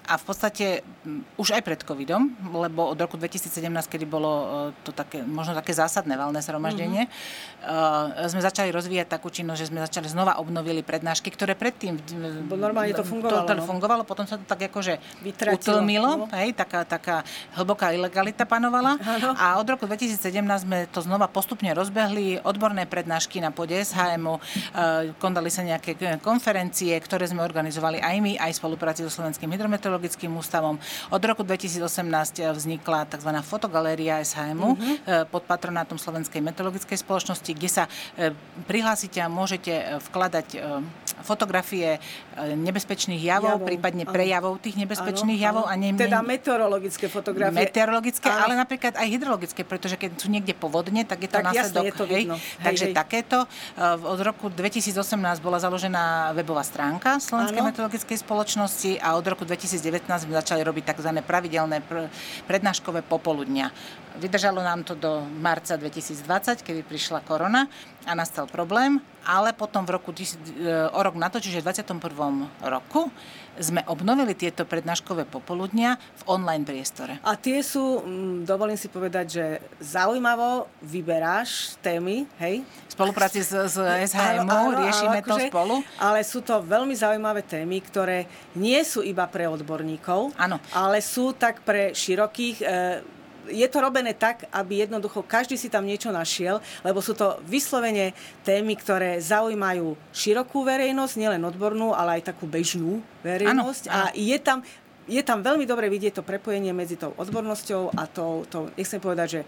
D: A v podstate už aj pred covidom, lebo od roku 2017, kedy bolo to také, možno také zásadné valné zhromaždenie, sme začali rozvíjať takú činnosť, že sme začali znova obnovili prednášky, ktoré predtým
C: normálne to
D: fungovalo. Potom sa to tak akože utlmilo, hej, taká hlboká ilegalita panovala. A od roku 2017 sme to znova postupne rozbehli, odborné prednášky na pôde SHM-u, konali sa nejaké konferencie, ktoré sme organizovali aj my, aj v spolupráci so Slovenským hydrometeorologickým ústavom. Od roku 2018 vznikla tzv. Fotogaléria SHM-u pod patronátom Slovenskej meteorologickej spoločnosti, kde sa prihlásite a môžete vkladať fotografie nebezpečných javov, prípadne prejavov tých nebezpečných javov. A
C: teda meteorologické fotografie.
D: Meteorologické, ale napríklad aj hydrologické, pretože keď sú niekde povodne, tak je to následok.
C: Jasne, je to vidno.
D: Takže takéto. Od roku 2018 bola založená webová stránka Slovenskej meteorologickej spoločnosti a od roku 2019 sme začali robiť tzv. Pravidelné prednáškové popoludnia. Vydržalo nám to do marca 2020, kedy prišla korona a nastal problém, ale potom o rok na to, čiže v 21. roku, sme obnovili tieto prednáškové popoludnia v online priestore.
C: A tie sú, dovolím si povedať, že zaujímavo vyberáš témy, hej?
D: V spolupráci s SHM-u riešime to spolu.
C: Ale sú to veľmi zaujímavé témy, ktoré nie sú iba pre odborníkov, ale sú tak pre širokých. Je to robené tak, aby jednoducho každý si tam niečo našiel, lebo sú to vyslovene témy, ktoré zaujímajú širokú verejnosť, nielen odbornú, ale aj takú bežnú verejnosť. A je tam veľmi dobre vidieť to prepojenie medzi tou odbornosťou a tou nechcem povedať, že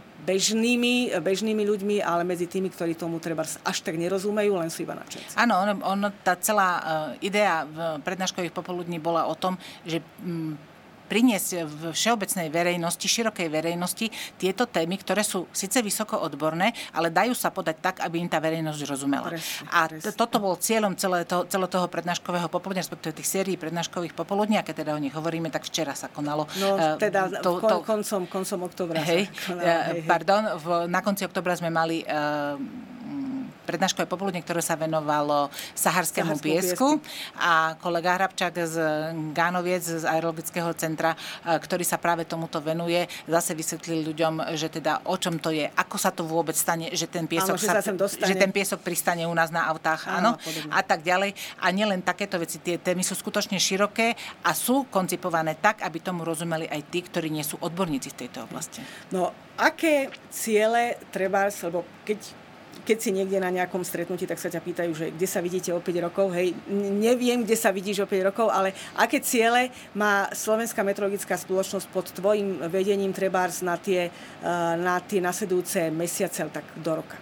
C: bežnými ľuďmi, ale medzi tými, ktorí tomu treba až tak nerozumejú, len sú iba nadšenci.
D: Áno, tá celá idea prednáškových popoludní bola o tom, že priniesť v všeobecnej verejnosti, širokej verejnosti tieto témy, ktoré sú síce vysoko odborné, ale dajú sa podať tak, aby im tá verejnosť rozumela. Toto bol cieľom celého toho prednáškového popoludnia, respektíve tých sérií prednáškových popoludní, a keď teda o nich hovoríme, tak včera sa konalo.
C: Koncom októbra.
D: Na konci októbra sme mali prednáškové popoludne, ktoré sa venovalo saharskému piesku a kolega Hrabčák z Gánoviec z aerologického centra, ktorý sa práve tomuto venuje, zase vysvetlil ľuďom, že teda o čom to je, ako sa to vôbec stane, že ten piesok že ten piesok pristane u nás na autách, a tak ďalej. A nielen takéto veci, tie témy sú skutočne široké a sú koncipované tak, aby tomu rozumeli aj tí, ktorí nie sú odborníci v tejto oblasti.
C: No, aké ciele treba, lebo keď si niekde na nejakom stretnutí, tak sa ťa pýtajú, že kde sa vidíte o 5 rokov. Hej, neviem, kde sa vidíš o 5 rokov, ale aké ciele má Slovenská meteorologická spoločnosť pod tvojim vedením trebárs na tie nasledujúce mesiace, tak do roka?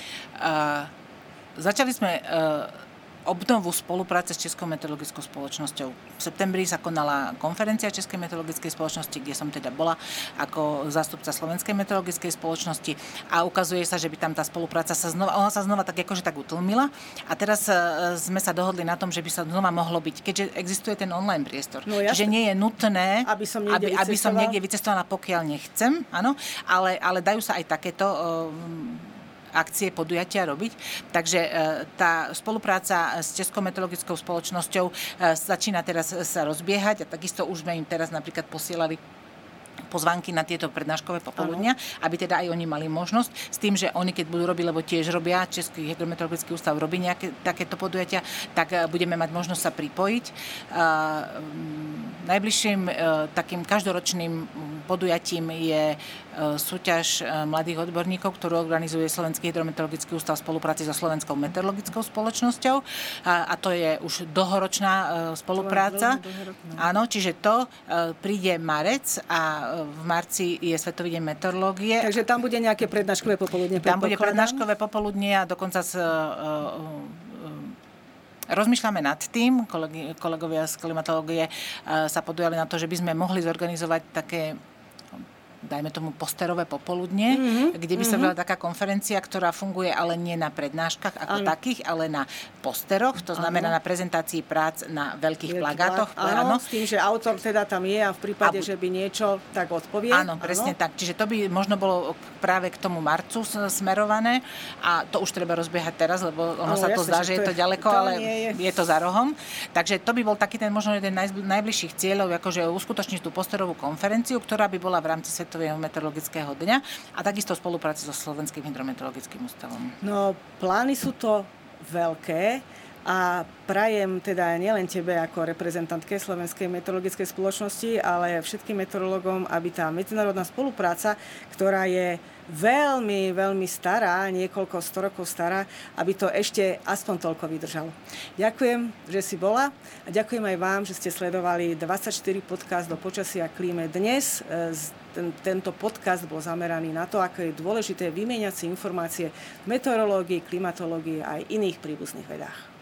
D: Začali sme obnovu spolupráce s Českou meteorologickou spoločnosťou. V septembri sa konala konferencia Českej meteorologickej spoločnosti, kde som teda bola ako zástupca Slovenskej meteorologickej spoločnosti a ukazuje sa, že by tam tá spolupráca sa znova tak akože tak utlmila a teraz sme sa dohodli na tom, že by sa znova mohlo byť, keďže existuje ten online priestor. Čiže nie je nutné, aby som niekde vycestovala, pokiaľ nechcem, áno, ale dajú sa aj takéto akcie, podujatia robiť. Takže tá spolupráca s Českou meteorologickou spoločnosťou začína teraz sa rozbiehať a takisto už sme im teraz napríklad posielali pozvánky na tieto prednáškové popoludnia, aby teda aj oni mali možnosť s tým, že oni keď budú robiť, lebo tiež robia, Český hydrometeorologický ústav robí nejaké takéto podujatia, tak budeme mať možnosť sa pripojiť. Najbližším takým každoročným podujatím je súťaž mladých odborníkov, ktorú organizuje Slovenský hydrometeorologický ústav v spolupráci so Slovenskou meteorologickou spoločnosťou a to je už dlhoročná spolupráca. Áno, čiže to príde marec a v marci je Svetový deň meteorológie.
C: Takže tam bude nejaké prednáškové popoludnie.
D: Tam bude prednáškové popoludnie a dokonca rozmýšľame nad tým, kolegovia z klimatológie sa podujali na to, že by sme mohli zorganizovať také dajme tomu posterové popoludne, kde by sa bola taká konferencia, ktorá funguje ale nie na prednáškach ako takých, ale na posteroch, to znamená na prezentácii prác na veľkých plagátoch.
C: Áno, s tým, že autor teda tam je a v prípade, že by niečo, tak odpovie.
D: Áno, presne tak. Čiže to by možno bolo práve k tomu marcu smerované a to už treba rozbiehať teraz, lebo ono sa to zdá, že je to ďaleko, ale je to za rohom. Takže to by bol taký ten možno jeden najbližších cieľov, akože uskutočniť tú posterovú konferenciu, ktorá by bola v rámci Svetového meteorologického dňa a takisto v spolupráci so Slovenským hydrometeorologickým ústavom.
C: No, plány sú to veľké a prajem teda nielen tebe ako reprezentantke Slovenskej meteorologickej spoločnosti, ale všetkým meteorologom, aby tá medzinárodná spolupráca, ktorá je veľmi, veľmi stará, niekoľko storokov stará, aby to ešte aspoň toľko vydržalo. Ďakujem, že si bola a ďakujem aj vám, že ste sledovali 24 podcast do počasia a klíme. Dnes tento podcast bol zameraný na to, ako je dôležité vymieňať si informácie v meteorológii, klimatológii a aj iných príbuzných vedách.